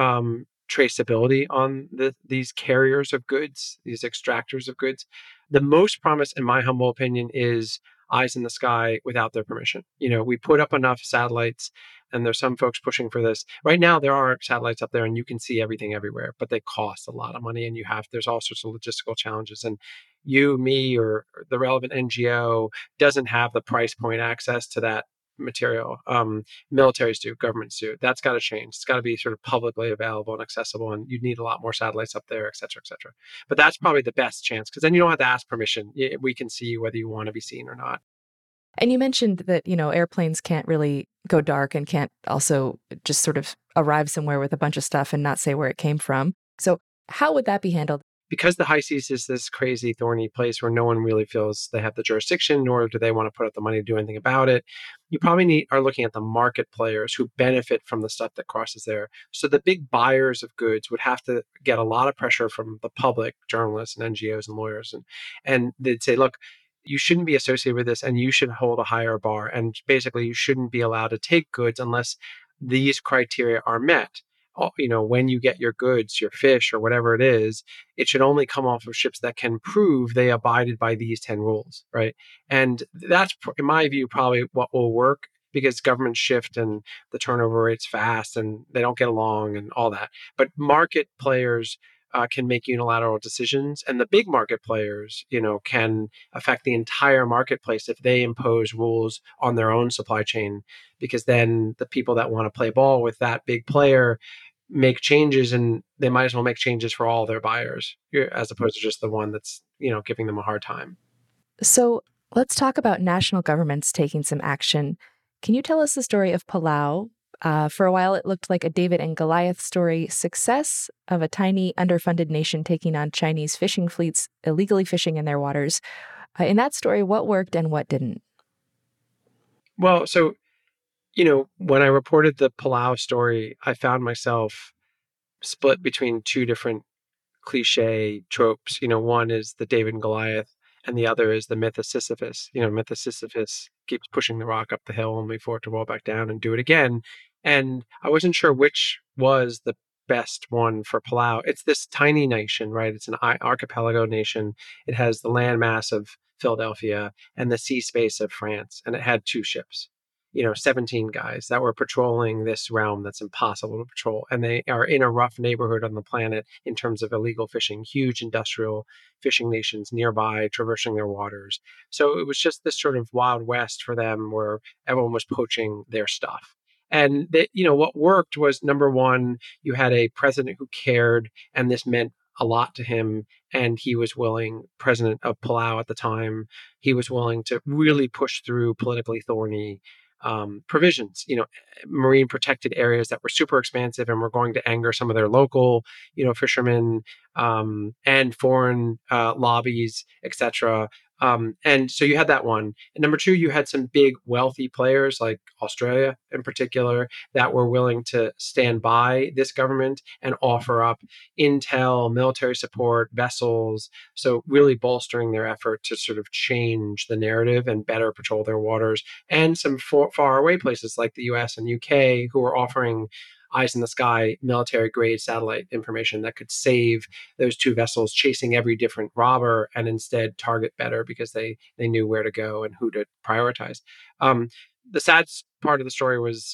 S6: traceability on these carriers of goods, these extractors of goods. The most promise, in my humble opinion, is eyes in the sky without their permission. We put up enough satellites, and there's some folks pushing for this. Right now, there are satellites up there and you can see everything everywhere, but they cost a lot of money, and there's all sorts of logistical challenges. And you, me, or the relevant NGO doesn't have the price point access to that material. Militaries do, governments do. That's got to change. It's got to be sort of publicly available and accessible, and you need a lot more satellites up there, et cetera, et cetera. But that's probably the best chance, because then you don't have to ask permission. We can see whether you want to be seen or not.
S2: And you mentioned that, airplanes can't really go dark and can't also just sort of arrive somewhere with a bunch of stuff and not say where it came from. So how would that be handled?
S6: Because the high seas is this crazy, thorny place where no one really feels they have the jurisdiction, nor do they want to put up the money to do anything about it, you probably are looking at the market players who benefit from the stuff that crosses there. So the big buyers of goods would have to get a lot of pressure from the public, journalists and NGOs and lawyers. And they'd say, look, you shouldn't be associated with this, and you should hold a higher bar. And basically, you shouldn't be allowed to take goods unless these criteria are met. When you get your goods, your fish, or whatever it is, it should only come off of ships that can prove they abided by these 10 rules, right? And that's, in my view, probably what will work, because governments shift and the turnover rate's fast and they don't get along and all that. But market players can make unilateral decisions, and the big market players, can affect the entire marketplace if they impose rules on their own supply chain, because then the people that want to play ball with that big player make changes, and they might as well make changes for all their buyers, as opposed to just the one that's, giving them a hard time.
S2: So let's talk about national governments taking some action. Can you tell us the story of Palau? For a while, it looked like a David and Goliath story: success of a tiny, underfunded nation taking on Chinese fishing fleets, illegally fishing in their waters. In that story, what worked and what didn't?
S6: Well, so when I reported the Palau story, I found myself split between two different cliche tropes. One is the David and Goliath, and the other is the myth of Sisyphus. Myth of Sisyphus keeps pushing the rock up the hill only for it to roll back down and do it again. And I wasn't sure which was the best one for Palau. It's this tiny nation, right? It's an archipelago nation. It has the landmass of Philadelphia and the sea space of France, and it had 2 ships. 17 guys that were patrolling this realm that's impossible to patrol. And they are in a rough neighborhood on the planet in terms of illegal fishing, huge industrial fishing nations nearby, traversing their waters. So it was just this sort of Wild West for them, where everyone was poaching their stuff. And what worked was, number one, you had a president who cared, and this meant a lot to him. And he was willing, president of Palau at the time, he was willing to really push through politically thorny provisions, marine protected areas that were super expansive and were going to anger some of their local, fishermen, and foreign lobbies, etc. And so you had that one. And number two, you had some big wealthy players like Australia in particular that were willing to stand by this government and offer up intel, military support, vessels. So really bolstering their effort to sort of change the narrative and better patrol their waters. And some far away places like the US and UK who were offering eyes in the sky military grade satellite information that could save those two vessels chasing every different robber and instead target better because they knew where to go and who to prioritize. The sad part of the story was,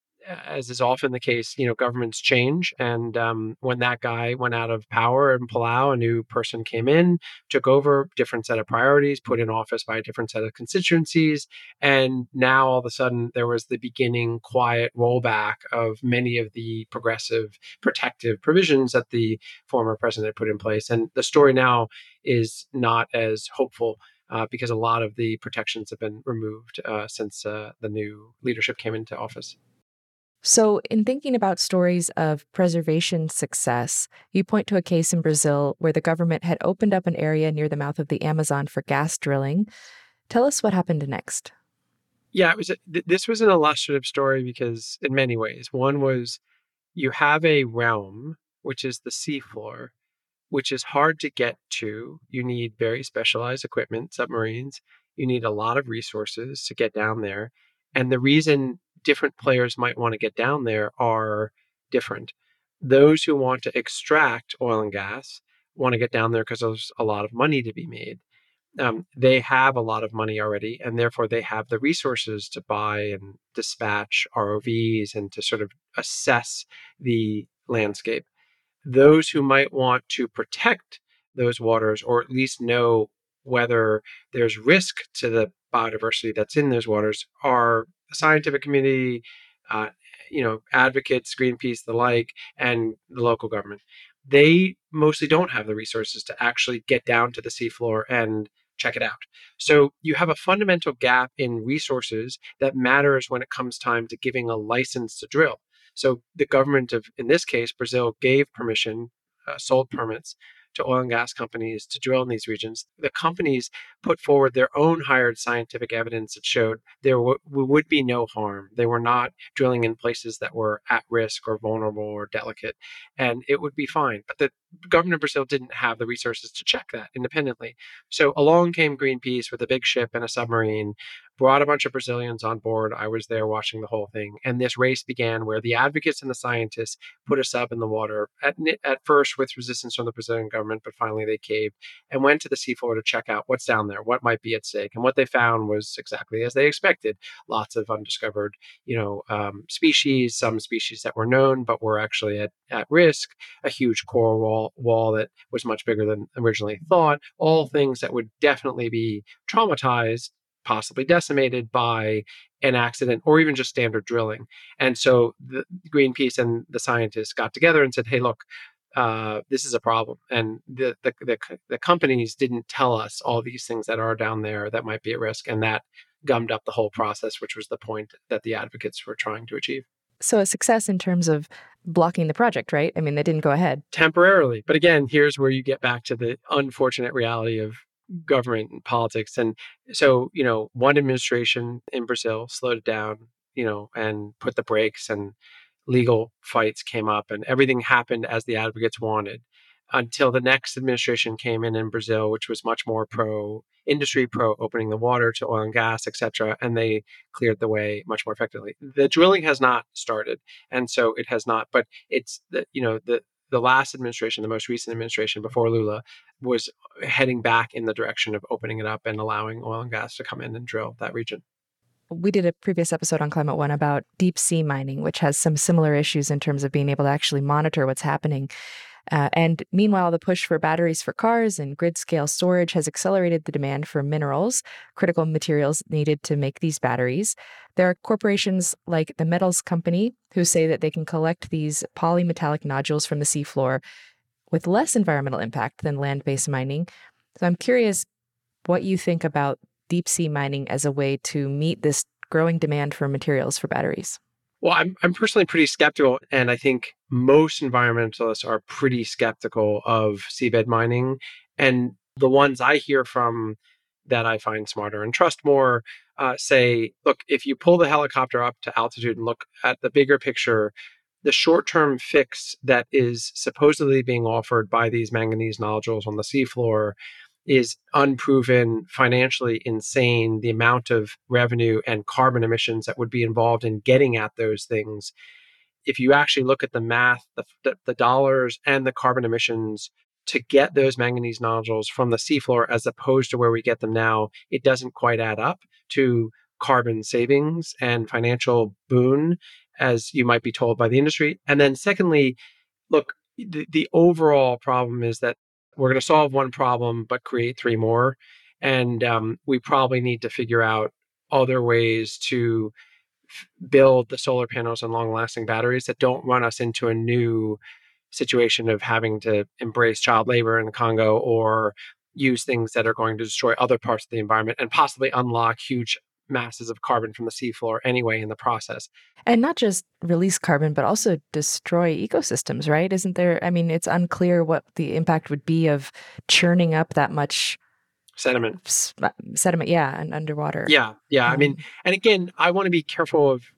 S6: as is often the case, governments change. And when that guy went out of power in Palau, a new person came in, took over, different set of priorities, put in office by a different set of constituencies. And now all of a sudden there was the beginning quiet rollback of many of the progressive protective provisions that the former president put in place. And the story now is not as hopeful. Because a lot of the protections have been removed since the new leadership came into office.
S2: So, in thinking about stories of preservation success, you point to a case in Brazil where the government had opened up an area near the mouth of the Amazon for gas drilling. Tell us what happened next.
S6: Yeah, this was an illustrative story because in many ways. One was you have a realm, which is the seafloor, which is hard to get to. You need very specialized equipment, submarines. You need a lot of resources to get down there. And the reason different players might want to get down there are different. Those who want to extract oil and gas want to get down there because there's a lot of money to be made. They have a lot of money already, and therefore they have the resources to buy and dispatch ROVs and to sort of assess the landscape. Those who might want to protect those waters, or at least know whether there's risk to the biodiversity that's in those waters, are the scientific community, advocates, Greenpeace, the like, and the local government. They mostly don't have the resources to actually get down to the seafloor and check it out. So you have a fundamental gap in resources that matters when it comes time to giving a license to drill. So the government of, in this case, Brazil, gave permission, sold permits to oil and gas companies to drill in these regions. The companies put forward their own hired scientific evidence that showed there would be no harm. They were not drilling in places that were at risk or vulnerable or delicate, and it would be fine. But the government of Brazil didn't have the resources to check that independently. So along came Greenpeace with a big ship and a submarine, brought a bunch of Brazilians on board. I was there watching the whole thing. And this race began where the advocates and the scientists put a sub in the water, at first with resistance from the Brazilian government, but finally they caved and went to the seafloor to check out what's down there, what might be at stake. And what they found was exactly as they expected. Lots of undiscovered, species, some species that were known but were actually at risk, a huge coral wall that was much bigger than originally thought, all things that would definitely be traumatized, possibly decimated by an accident or even just standard drilling. And so the Greenpeace and the scientists got together and said, hey, look, this is a problem. And the companies didn't tell us all these things that are down there that might be at risk. And that gummed up the whole process, which was the point that the advocates were trying to achieve.
S2: So a success in terms of blocking the project, right? I mean, they didn't go ahead.
S6: Temporarily. But again, here's where you get back to the unfortunate reality of government and politics. And so, one administration in Brazil slowed it down, and put the brakes, and legal fights came up and everything happened as the advocates wanted until the next administration came in Brazil, which was much more pro-industry, pro-opening the water to oil and gas, et cetera, and they cleared the way much more effectively. The drilling has not started, and so it has not, but it's, the last administration, the most recent administration before Lula, was heading back in the direction of opening it up and allowing oil and gas to come in and drill that region.
S2: We did a previous episode on Climate One about deep sea mining, which has some similar issues in terms of being able to actually monitor what's happening. And meanwhile, the push for batteries for cars and grid-scale storage has accelerated the demand for minerals, critical materials needed to make these batteries. There are corporations like the Metals Company who say that they can collect these polymetallic nodules from the seafloor with less environmental impact than land-based mining. So I'm curious what you think about deep sea mining as a way to meet this growing demand for materials for batteries.
S6: Well, I'm personally pretty skeptical, and I think most environmentalists are pretty skeptical of seabed mining. And the ones I hear from that I find smarter and trust more say, look, if you pull the helicopter up to altitude and look at the bigger picture, the short-term fix that is supposedly being offered by these manganese nodules on the seafloor is unproven, financially insane. The amount of revenue and carbon emissions that would be involved in getting at those things, if you actually look at the math, the dollars and the carbon emissions to get those manganese nodules from the seafloor as opposed to where we get them now, it doesn't quite add up to carbon savings and financial boon, as you might be told by the industry. And then secondly, look, the overall problem is that we're going to solve one problem, but create three more. And we probably need to figure out other ways to build the solar panels and long-lasting batteries that don't run us into a new situation of having to embrace child labor in the Congo or use things that are going to destroy other parts of the environment and possibly unlock huge masses of carbon from the seafloor anyway in the process.
S2: And not just release carbon, but also destroy ecosystems, right? Isn't there? I mean, it's unclear what the impact would be of churning up that much
S6: sediment,
S2: and underwater.
S6: Yeah. I mean, and again, I want to be careful of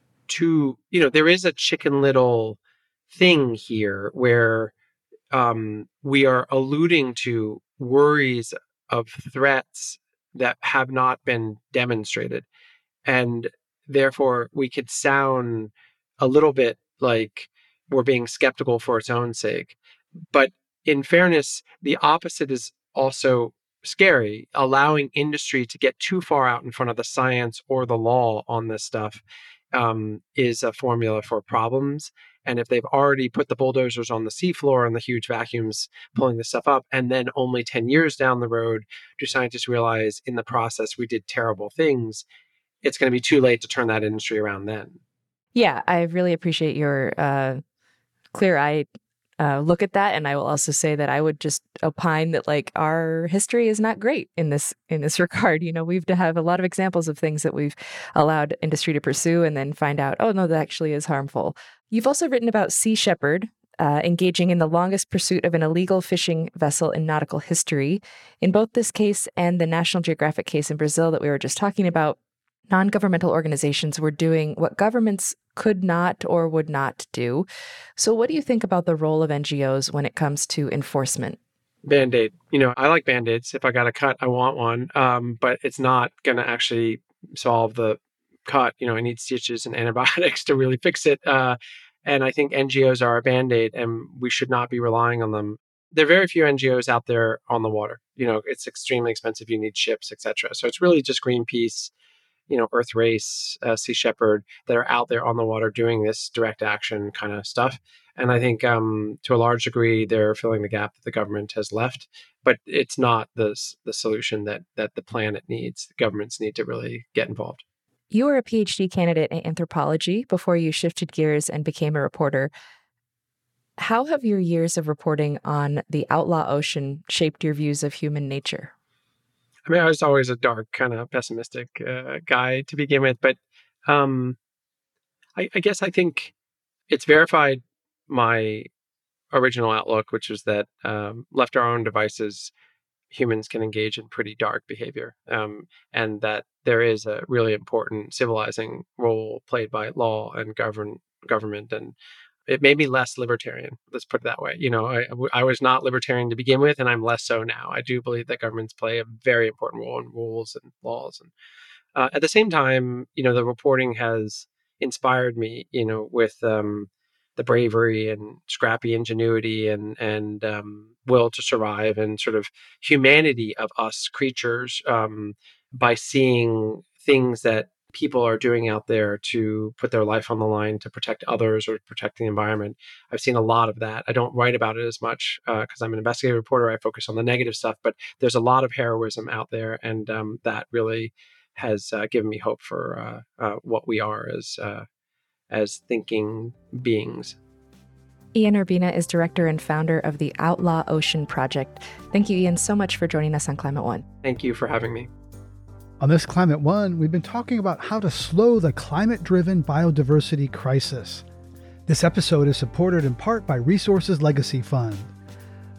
S6: there is a Chicken Little thing here where we are alluding to worries of threats that have not been demonstrated. And therefore, we could sound a little bit like we're being skeptical for its own sake. But in fairness, the opposite is also scary. Allowing industry to get too far out in front of the science or the law on this stuff is a formula for problems. And if they've already put the bulldozers on the seafloor and the huge vacuums pulling this stuff up, and then only 10 years down the road do scientists realize in the process we did terrible things, it's going to be too late to turn that industry around then.
S2: Yeah, I really appreciate your clear-eyed look at that. And I will also say that I would just opine that our history is not great in this regard. We've to have a lot of examples of things that we've allowed industry to pursue and then find out, oh no, that actually is harmful. You've also written about Sea Shepherd engaging in the longest pursuit of an illegal fishing vessel in nautical history. In both this case and the National Geographic case in Brazil that we were just talking about, non-governmental organizations were doing what governments could not or would not do. So what do you think about the role of NGOs when it comes to enforcement?
S6: Band-Aid. I like Band-Aids. If I got a cut, I want one. But it's not going to actually solve the cut. I need stitches and antibiotics to really fix it. And I think NGOs are a Band-Aid, and we should not be relying on them. There are very few NGOs out there on the water. It's extremely expensive. You need ships, etc. So it's really just Greenpeace, Earth Race, Sea Shepherd that are out there on the water doing this direct action kind of stuff. And I think to a large degree, they're filling the gap that the government has left. But it's not the solution that the planet needs. The governments need to really get involved.
S2: You were a PhD candidate in anthropology before you shifted gears and became a reporter. How have your years of reporting on the outlaw ocean shaped your views of human nature?
S6: I mean, I was always a dark, kind of pessimistic guy to begin with, but I guess I think it's verified my original outlook, which was that left to our own devices, humans can engage in pretty dark behavior, and that there is a really important civilizing role played by law and government, and it made me less libertarian. Let's put it that way. I was not libertarian to begin with, and I'm less so now. I do believe that governments play a very important role in rules and laws. And at the same time, the reporting has inspired me, with the bravery and scrappy ingenuity and will to survive and sort of humanity of us creatures by seeing things that people are doing out there to put their life on the line to protect others or protect the environment. I've seen a lot of that. I don't write about it as much because I'm an investigative reporter. I focus on the negative stuff, but there's a lot of heroism out there, and that really has given me hope for what we are as thinking beings.
S2: Ian Urbina is director and founder of the Outlaw Ocean Project. Thank you, Ian, so much for joining us on Climate One.
S6: Thank you for having me.
S1: On this Climate One, we've been talking about how to slow the climate-driven biodiversity crisis. This episode is supported in part by Resources Legacy Fund.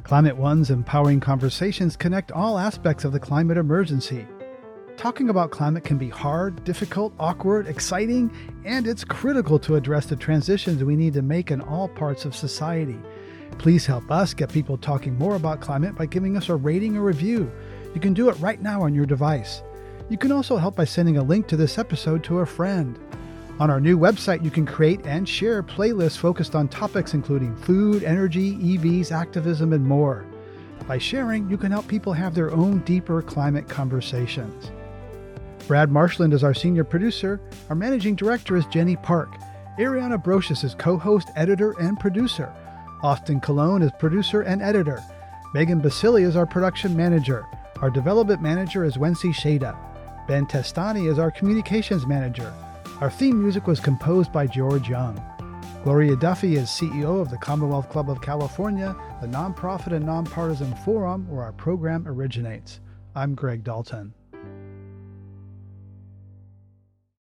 S1: Climate One's empowering conversations connect all aspects of the climate emergency. Talking about climate can be hard, difficult, awkward, exciting, and it's critical to address the transitions we need to make in all parts of society. Please help us get people talking more about climate by giving us a rating or review. You can do it right now on your device. You can also help by sending a link to this episode to a friend. On our new website, you can create and share playlists focused on topics including food, energy, EVs, activism, and more. By sharing, you can help people have their own deeper climate conversations. Brad Marshland is our senior producer. Our managing director is Jenny Park. Ariana Brocious is co-host, editor, and producer. Austin Colon is producer and editor. Megan Basili is our production manager. Our development manager is Wency Shada. Ben Testani is our communications manager. Our theme music was composed by George Young. Gloria Duffy is CEO of the Commonwealth Club of California, the nonprofit and nonpartisan forum where our program originates. I'm Greg Dalton.